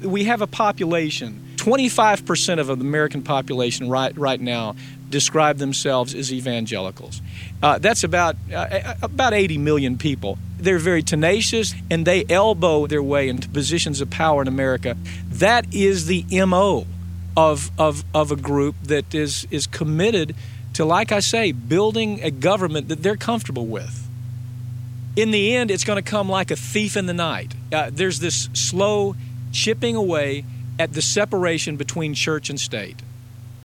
we have a population. 25% of the American population right now describe themselves as evangelicals. That's about 80 million people. They're very tenacious, and they elbow their way into positions of power in America. That is the MO of a group that is committed to, like I say, building a government that they're comfortable with. In the end, it's going to come like a thief in the night. There's this slow chipping away at the separation between church and state.